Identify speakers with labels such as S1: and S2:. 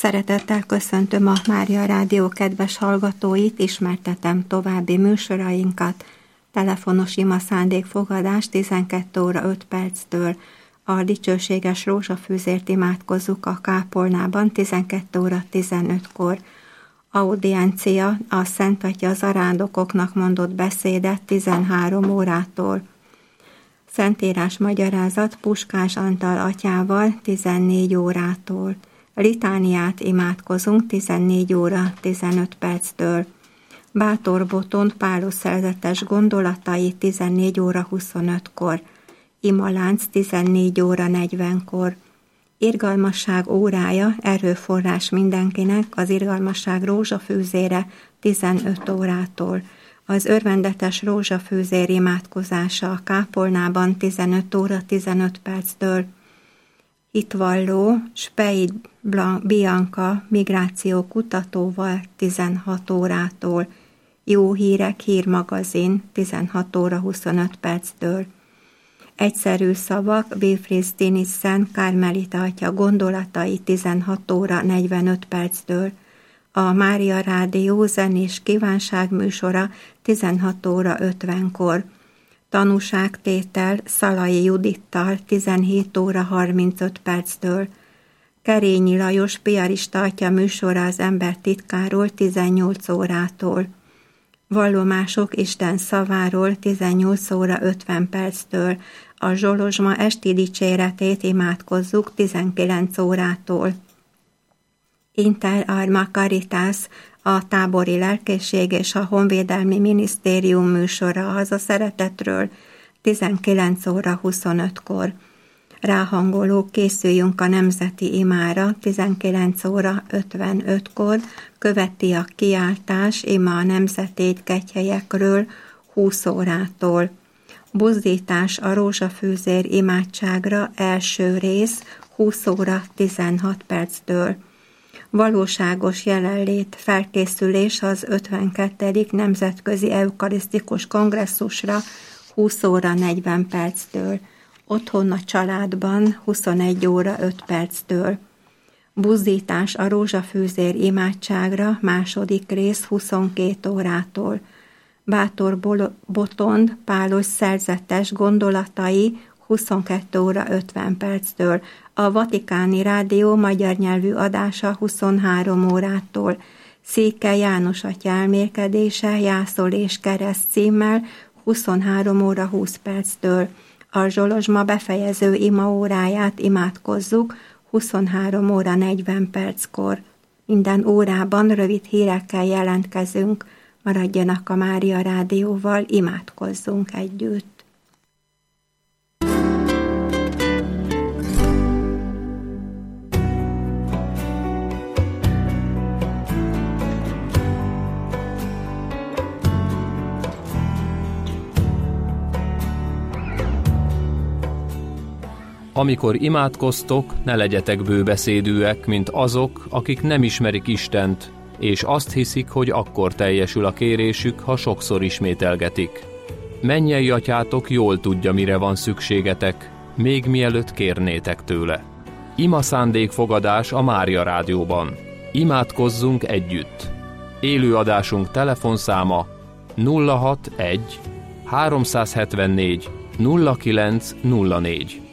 S1: Szeretettel köszöntöm a Mária Rádió kedves hallgatóit, ismertetem további műsorainkat. Telefonos ima szándékfogadás 12 óra 5 perctől. A dicsőséges rózsafűzért imádkozzuk a kápolnában 12 óra 15-kor. Audiencia a Szent Atya az arándokoknak mondott beszédet 13 órától. Szentírás magyarázat Puskás Antal atyával 14 órától. Litániát imádkozunk 14 óra 15 perctől. Bátor Botond Pálos szerzetes gondolatai 14 óra 25-kor. Imalánc 14 óra 40-kor. Irgalmasság órája, erőforrás mindenkinek, az irgalmasság rózsafűzére 15 órától. Az örvendetes rózsafűzér imádkozása a kápolnában 15 óra 15 perctől. Hitvalló Speid Bianca migráció kutatóval 16 órától. Jó hírek hírmagazin 16 óra 25 perctől. Egyszerű szavak Wilfried Stinissen Kármelita atya gondolatai 16 óra 45 perctől. A Mária Rádió zenés kívánság műsora 16 óra 50-kor. Tanúságtétel Szalai Judittal 17 óra 35 perctől. Kerényi Lajos piarista atya műsora az ember titkáról 18 órától. Vallomások Isten szaváról 18 óra 50 perctől. A Zsolozsma esti dicséretét imádkozzuk 19 órától. Inter Arma Caritas, a tábori lelkészség és a honvédelmi minisztérium műsora a hazaszeretetről 19 óra 25-kor. Ráhangolók készüljünk a nemzeti imára 19 óra 55-kor, követi a kiáltás ima a nemzeti étkegyhelyekről 20 órától. Buzdítás a rózsafűzér imádságra első rész 20 óra 16 perctől. Valóságos jelenlét felkészülés az 52. Nemzetközi Eukarisztikus Kongresszusra 20 óra 40 perctől. Otthon a családban 21 óra 5 perctől. Buzdítás a rózsafűzér imádságra második rész 22 órától. Bátor Botond Pálos szerzetes gondolatai 22 óra 50 perctől. A Vatikáni Rádió magyar nyelvű adása 23 órától. Székely János atya elmélkedése Jászol és kereszt címmel 23 óra 20 perctől. A Zsolozsma befejező imaóráját imádkozzuk 23 óra 40 perckor. Minden órában rövid hírekkel jelentkezünk. Maradjanak a Mária Rádióval, imádkozzunk együtt.
S2: Amikor imádkoztok, ne legyetek bőbeszédűek, mint azok, akik nem ismerik Istent, és azt hiszik, hogy akkor teljesül a kérésük, ha sokszor ismételgetik. Mennyei atyátok jól tudja, mire van szükségetek, még mielőtt kérnétek tőle. Ima szándékfogadás a Mária Rádióban. Imádkozzunk együtt. Élőadásunk telefonszáma 061 374 0904.